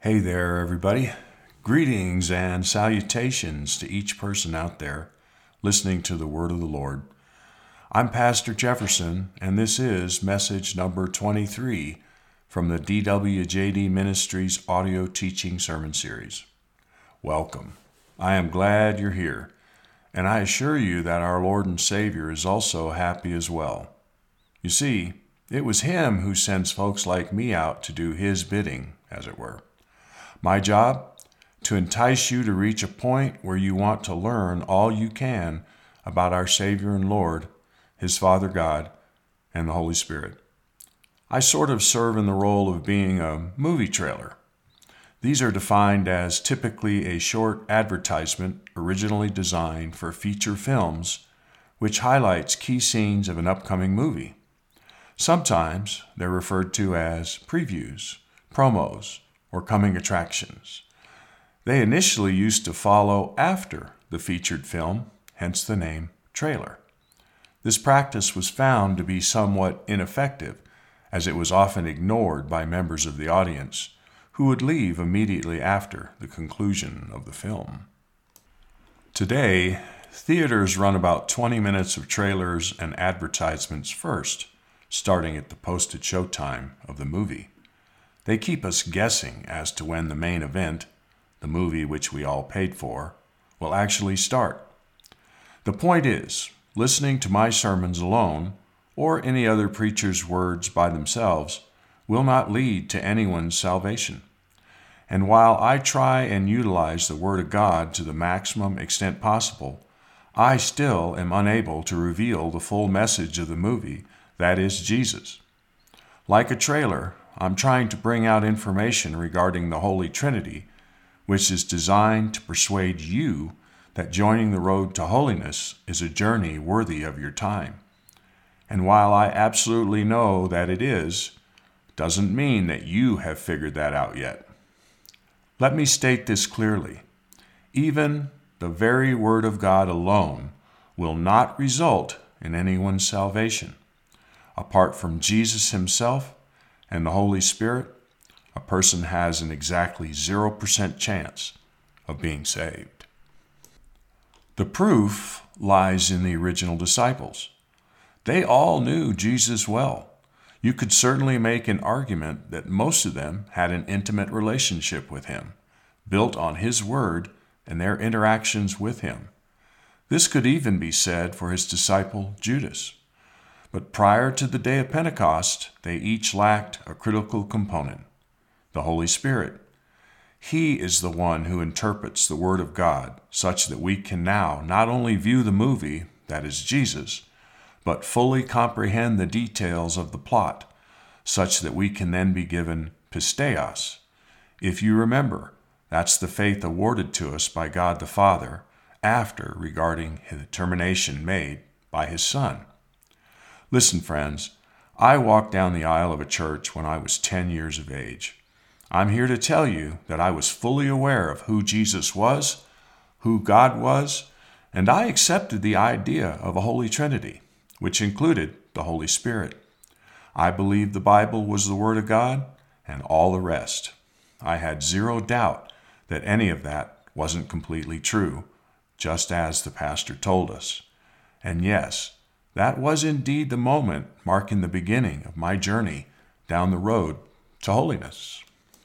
Hey there, everybody. Greetings and salutations to each person out there listening to the Word of the Lord. I'm Pastor Jefferson, and this is message number 23 from the DWJD Ministries audio teaching sermon series. Welcome. I am glad you're here, and I assure you that our Lord and Savior is also happy as well. You see, it was Him who sends folks like me out to do His bidding, as it were. My job? To entice you to reach a point where you want to learn all you can about our Savior and Lord, His Father God, and the Holy Spirit. I sort of serve in the role of being a movie trailer. These are defined as typically a short advertisement originally designed for feature films, which highlights key scenes of an upcoming movie. Sometimes they're referred to as previews, promos, or coming attractions. They initially used to follow after the featured film, hence the name trailer. This practice was found to be somewhat ineffective, as it was often ignored by members of the audience, who would leave immediately after the conclusion of the film. Today, theaters run about 20 minutes of trailers and advertisements first, starting at the posted showtime of the movie. They keep us guessing as to when the main event, the movie which we all paid for, will actually start. The point is, listening to my sermons alone, or any other preacher's words by themselves, will not lead to anyone's salvation. And while I try and utilize the Word of God to the maximum extent possible, I still am unable to reveal the full message of the movie, that is Jesus. Like a trailer, I'm trying to bring out information regarding the Holy Trinity, which is designed to persuade you that joining the road to holiness is a journey worthy of your time. And while I absolutely know that it is, doesn't mean that you have figured that out yet. Let me state this clearly. Even the very Word of God alone will not result in anyone's salvation. Apart from Jesus Himself and the Holy Spirit, a person has an exactly 0% chance of being saved. The proof lies in the original disciples. They all knew Jesus well. You could certainly make an argument that most of them had an intimate relationship with Him, built on His Word and their interactions with Him. This could even be said for His disciple Judas. But prior to the day of Pentecost, they each lacked a critical component, the Holy Spirit. He is the one who interprets the Word of God such that we can now not only view the movie, that is Jesus, but fully comprehend the details of the plot, such that we can then be given pisteos. If you remember, that's the faith awarded to us by God the Father after regarding the determination made by His Son. Listen, friends, I walked down the aisle of a church when I was 10 years of age. I'm here to tell you that I was fully aware of who Jesus was, who God was, and I accepted the idea of a Holy Trinity, which included the Holy Spirit. I believed the Bible was the Word of God and all the rest. I had zero doubt that any of that wasn't completely true, just as the pastor told us. And yes, that was indeed the moment marking the beginning of my journey down the road to holiness.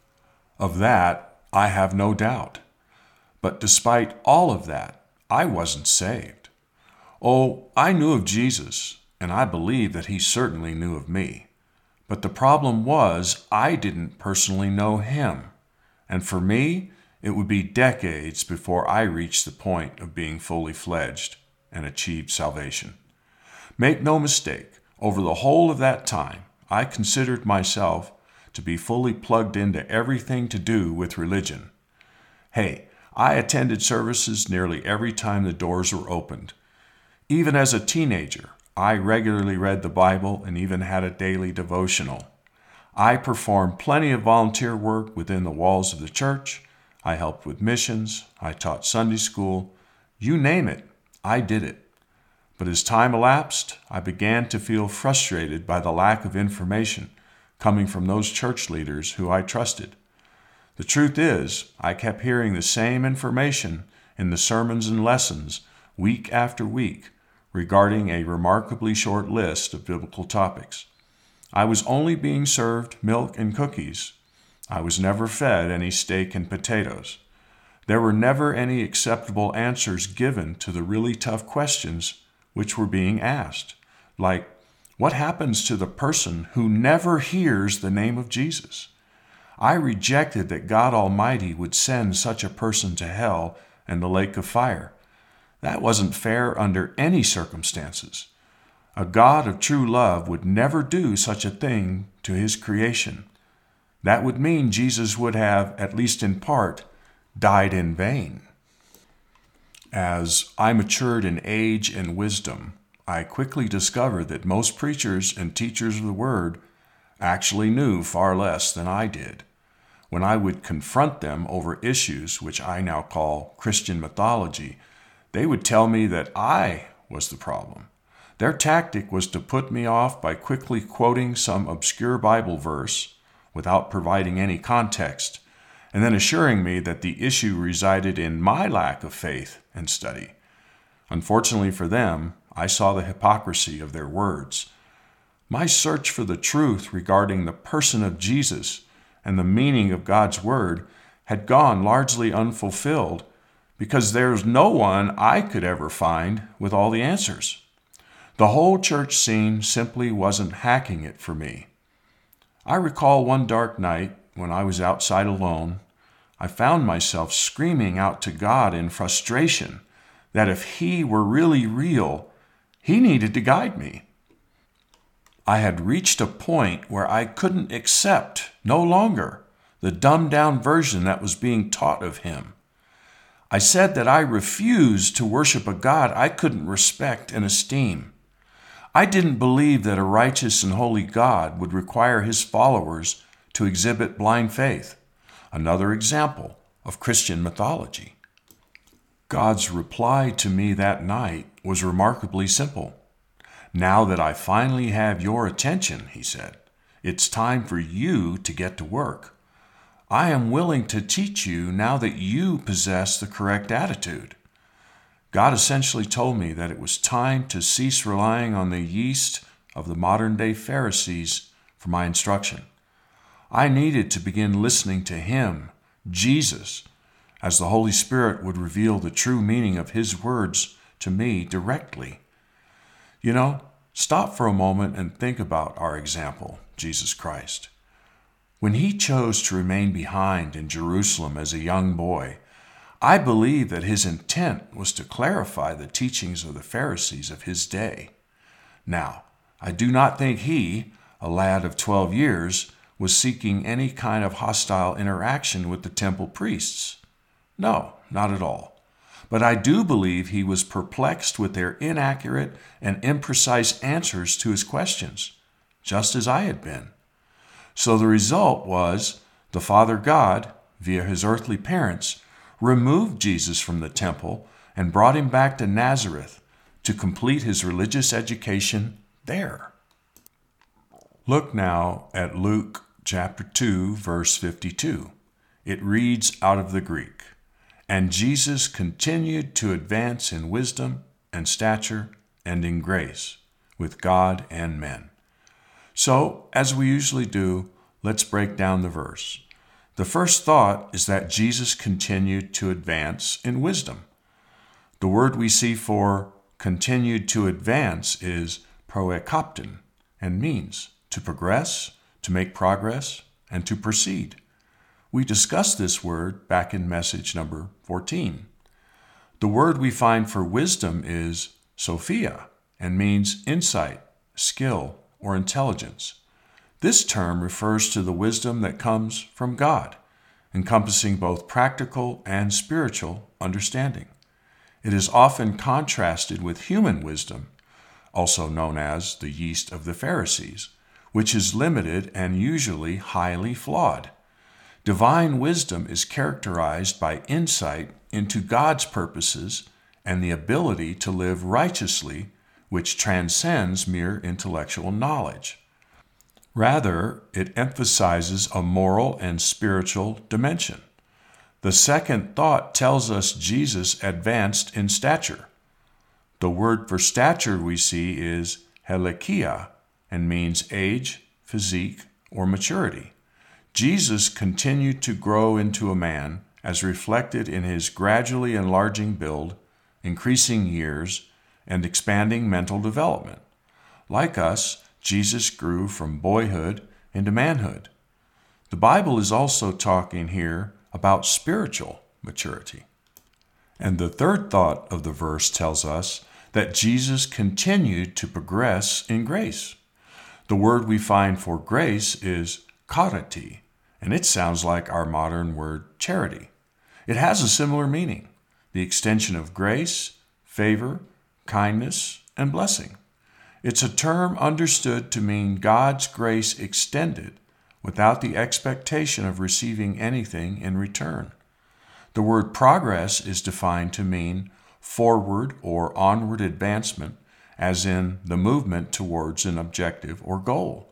Of that, I have no doubt. But despite all of that, I wasn't saved. Oh, I knew of Jesus, and I believe that He certainly knew of me. But the problem was I didn't personally know Him. And for me, it would be decades before I reached the point of being fully fledged and achieved salvation. Make no mistake, over the whole of that time, I considered myself to be fully plugged into everything to do with religion. Hey, I attended services nearly every time the doors were opened. Even as a teenager, I regularly read the Bible and even had a daily devotional. I performed plenty of volunteer work within the walls of the church. I helped with missions. I taught Sunday school. You name it, I did it. But as time elapsed, I began to feel frustrated by the lack of information coming from those church leaders who I trusted. The truth is, I kept hearing the same information in the sermons and lessons week after week regarding a remarkably short list of biblical topics. I was only being served milk and cookies. I was never fed any steak and potatoes. There were never any acceptable answers given to the really tough questions which were being asked, like, what happens to the person who never hears the name of Jesus? I rejected that God Almighty would send such a person to hell and the lake of fire. That wasn't fair under any circumstances. A God of true love would never do such a thing to his creation. That would mean Jesus would have, at least in part, died in vain. As I matured in age and wisdom, I quickly discovered that most preachers and teachers of the Word actually knew far less than I did. When I would confront them over issues which I now call Christian mythology, they would tell me that I was the problem. Their tactic was to put me off by quickly quoting some obscure Bible verse without providing any context, and then assuring me that the issue resided in my lack of faith and study. Unfortunately for them, I saw the hypocrisy of their words. My search for the truth regarding the person of Jesus and the meaning of God's Word had gone largely unfulfilled because there's no one I could ever find with all the answers. The whole church scene simply wasn't hacking it for me. I recall one dark night when I was outside alone, I found myself screaming out to God in frustration that if He were really real, He needed to guide me. I had reached a point where I couldn't accept, no longer, the dumbed-down version that was being taught of Him. I said that I refused to worship a God I couldn't respect and esteem. I didn't believe that a righteous and holy God would require His followers to exhibit blind faith, another example of Christian mythology. God's reply to me that night was remarkably simple. Now that I finally have your attention, He said, it's time for you to get to work. I am willing to teach you now that you possess the correct attitude. God essentially told me that it was time to cease relying on the yeast of the modern-day Pharisees for my instruction. I needed to begin listening to Him, Jesus, as the Holy Spirit would reveal the true meaning of His words to me directly. Stop for a moment and think about our example, Jesus Christ. When He chose to remain behind in Jerusalem as a young boy, I believe that His intent was to clarify the teachings of the Pharisees of His day. Now, I do not think He, a lad of 12 years, was seeking any kind of hostile interaction with the temple priests. No, not at all. But I do believe He was perplexed with their inaccurate and imprecise answers to His questions, just as I had been. So the result was the Father God, via His earthly parents, removed Jesus from the temple and brought Him back to Nazareth to complete His religious education there. Look now at Luke chapter 2, verse 52. It reads out of the Greek, "And Jesus continued to advance in wisdom and stature and in grace with God and men." So, as we usually do, let's break down the verse. The first thought is that Jesus continued to advance in wisdom. The word we see for continued to advance is proekopton and means to progress, to make progress, and to proceed. We discussed this word back in message number 14. The word we find for wisdom is Sophia and means insight, skill, or intelligence. This term refers to the wisdom that comes from God, encompassing both practical and spiritual understanding. It is often contrasted with human wisdom, also known as the yeast of the Pharisees, which is limited and usually highly flawed. Divine wisdom is characterized by insight into God's purposes and the ability to live righteously, which transcends mere intellectual knowledge. Rather, it emphasizes a moral and spiritual dimension. The second thought tells us Jesus advanced in stature. The word for stature we see is helikia and means age, physique, or maturity. Jesus continued to grow into a man as reflected in his gradually enlarging build, increasing years, and expanding mental development. Like us, Jesus grew from boyhood into manhood. The Bible is also talking here about spiritual maturity. And the third thought of the verse tells us that Jesus continued to progress in grace. The word we find for grace is chariti, and it sounds like our modern word charity. It has a similar meaning, the extension of grace, favor, kindness, and blessing. It's a term understood to mean God's grace extended without the expectation of receiving anything in return. The word progress is defined to mean forward or onward advancement, as in the movement towards an objective or goal.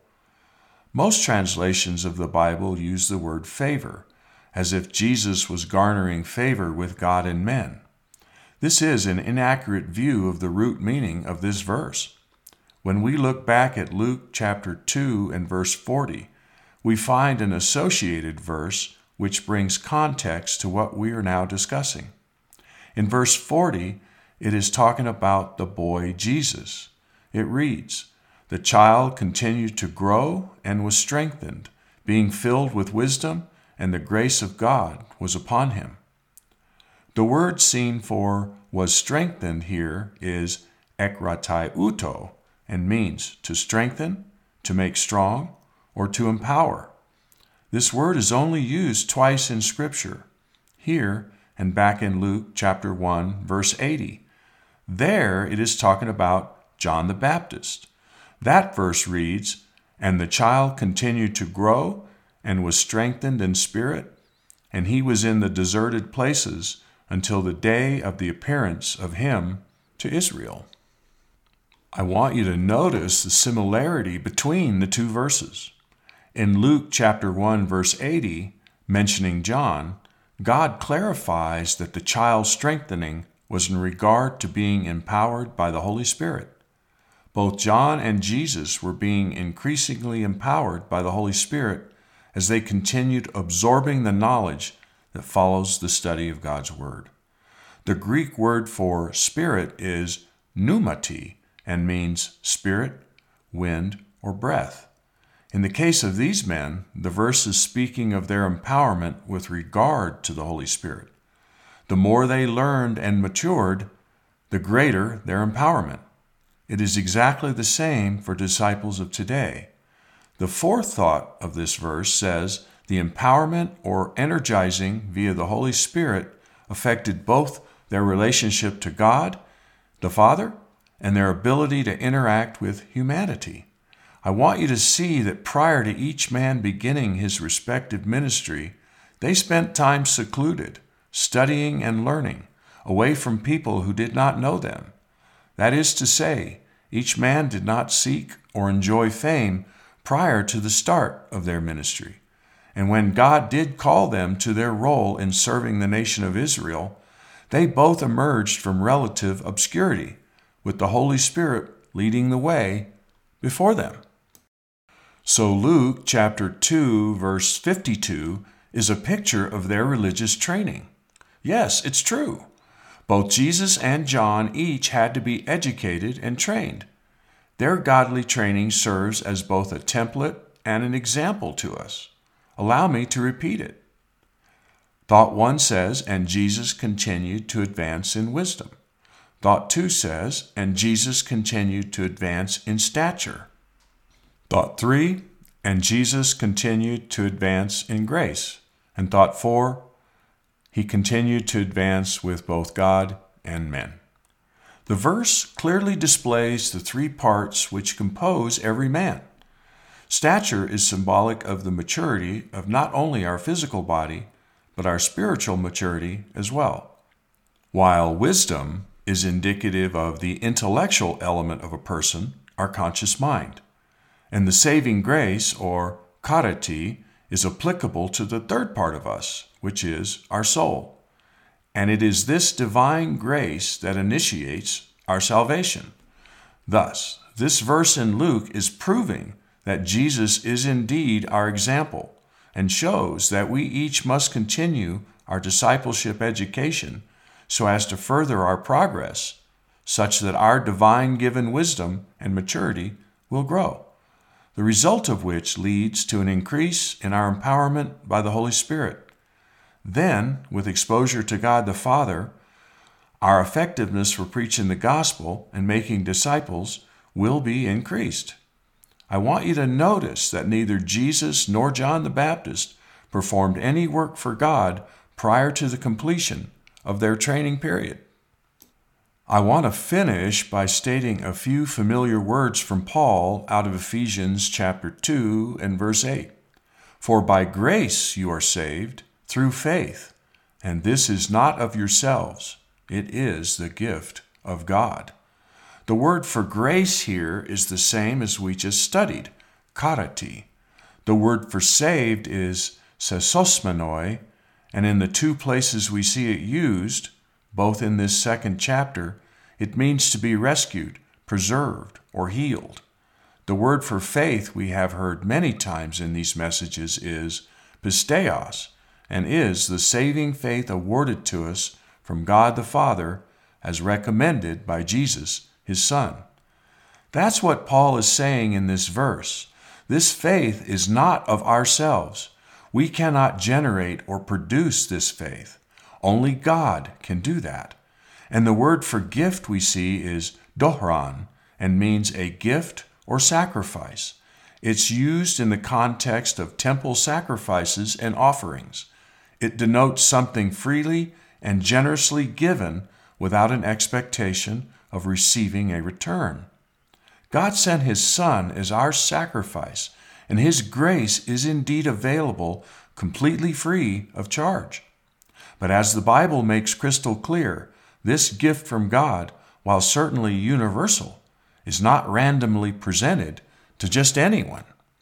Most translations of the Bible use the word favor, as if Jesus was garnering favor with God and men. This is an inaccurate view of the root meaning of this verse. When we look back at Luke chapter 2 and verse 40, we find an associated verse which brings context to what we are now discussing. In verse 40, it is talking about the boy Jesus. It reads, "The child continued to grow and was strengthened, being filled with wisdom, and the grace of God was upon him." The word seen for was strengthened here is ekrataiuto and means to strengthen, to make strong, or to empower. This word is only used twice in Scripture, here and back in Luke chapter 1, verse 80. There it is talking about John the Baptist. That verse reads, "And the child continued to grow and was strengthened in spirit, and he was in the deserted places until the day of the appearance of him to Israel." I want you to notice the similarity between the two verses. In Luke chapter 1, verse 80, mentioning John, God clarifies that the child's strengthening was in regard to being empowered by the Holy Spirit. Both John and Jesus were being increasingly empowered by the Holy Spirit as they continued absorbing the knowledge that follows the study of God's Word. The Greek word for spirit is pneumati and means spirit, wind, or breath. In the case of these men, the verse is speaking of their empowerment with regard to the Holy Spirit. The more they learned and matured, the greater their empowerment. It is exactly the same for disciples of today. The fourth thought of this verse says the empowerment or energizing via the Holy Spirit affected both their relationship to God, the Father, and their ability to interact with humanity. I want you to see that prior to each man beginning his respective ministry, they spent time secluded, studying and learning, away from people who did not know them. That is to say, each man did not seek or enjoy fame prior to the start of their ministry. And when God did call them to their role in serving the nation of Israel, they both emerged from relative obscurity, with the Holy Spirit leading the way before them. So Luke chapter 2, verse 52 is a picture of their religious training. Yes, it's true. Both Jesus and John each had to be educated and trained. Their godly training serves as both a template and an example to us. Allow me to repeat it. Thought 1 says, "And Jesus continued to advance in wisdom." Thought 2 says, "And Jesus continued to advance in stature." Thought 3, "And Jesus continued to advance in grace." And thought 4, "He continued to advance with both God and men." The verse clearly displays the three parts which compose every man. Stature is symbolic of the maturity of not only our physical body, but our spiritual maturity as well, while wisdom is indicative of the intellectual element of a person, our conscious mind. And the saving grace, or charity, is applicable to the third part of us, which is our soul. And it is this divine grace that initiates our salvation. Thus, this verse in Luke is proving that Jesus is indeed our example and shows that we each must continue our discipleship education so as to further our progress, such that our divine given wisdom and maturity will grow, the result of which leads to an increase in our empowerment by the Holy Spirit. Then, with exposure to God the Father, our effectiveness for preaching the gospel and making disciples will be increased. I want you to notice that neither Jesus nor John the Baptist performed any work for God prior to the completion of their training period. I want to finish by stating a few familiar words from Paul out of Ephesians chapter 2 and verse 8. For by grace you are saved through faith, and this is not of yourselves, it is the gift of God. The word for grace here is the same as we just studied, charity. The word for saved is sesosmenoi, and in the two places we see it used, both in this second chapter, it means to be rescued, preserved, or healed. The word for faith we have heard many times in these messages is pisteos, and is the saving faith awarded to us from God the Father as recommended by Jesus, his Son. That's what Paul is saying in this verse. This faith is not of ourselves. We cannot generate or produce this faith. Only God can do that. And the word for gift we see is dohran and means a gift or sacrifice. It's used in the context of temple sacrifices and offerings. It denotes something freely and generously given without an expectation of receiving a return. God sent his Son as our sacrifice, and his grace is indeed available completely free of charge. But as the Bible makes crystal clear, this gift from God, while certainly universal, is not randomly presented to just anyone.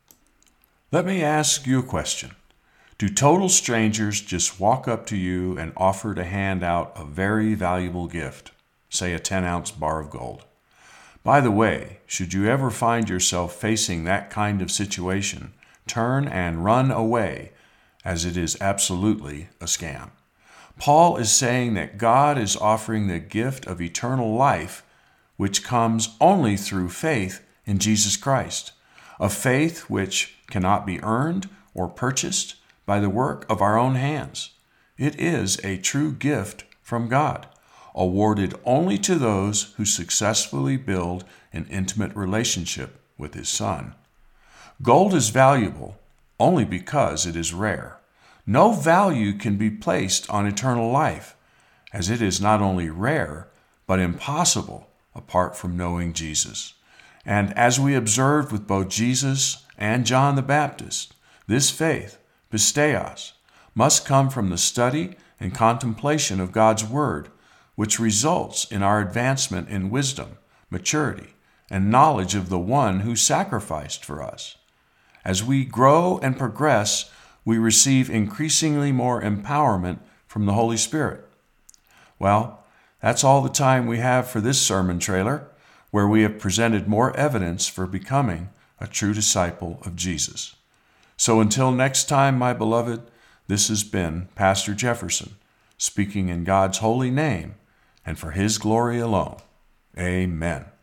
Let me ask you a question. Do total strangers just walk up to you and offer to hand out a very valuable gift, say a 10-ounce bar of gold? By the way, should you ever find yourself facing that kind of situation, turn and run away, as it is absolutely a scam. Paul is saying that God is offering the gift of eternal life, which comes only through faith in Jesus Christ, a faith which cannot be earned or purchased by the work of our own hands. It is a true gift from God, awarded only to those who successfully build an intimate relationship with his Son. Gold is valuable only because it is rare. No value can be placed on eternal life, as it is not only rare, but impossible apart from knowing Jesus. And as we observed with both Jesus and John the Baptist, this faith, pisteos, must come from the study and contemplation of God's Word, which results in our advancement in wisdom, maturity, and knowledge of the one who sacrificed for us. As we grow and progress, we receive increasingly more empowerment from the Holy Spirit. Well, that's all the time we have for this sermon trailer, where we have presented more evidence for becoming a true disciple of Jesus. So until next time, my beloved, this has been Pastor Jefferson, speaking in God's holy name and for his glory alone. Amen.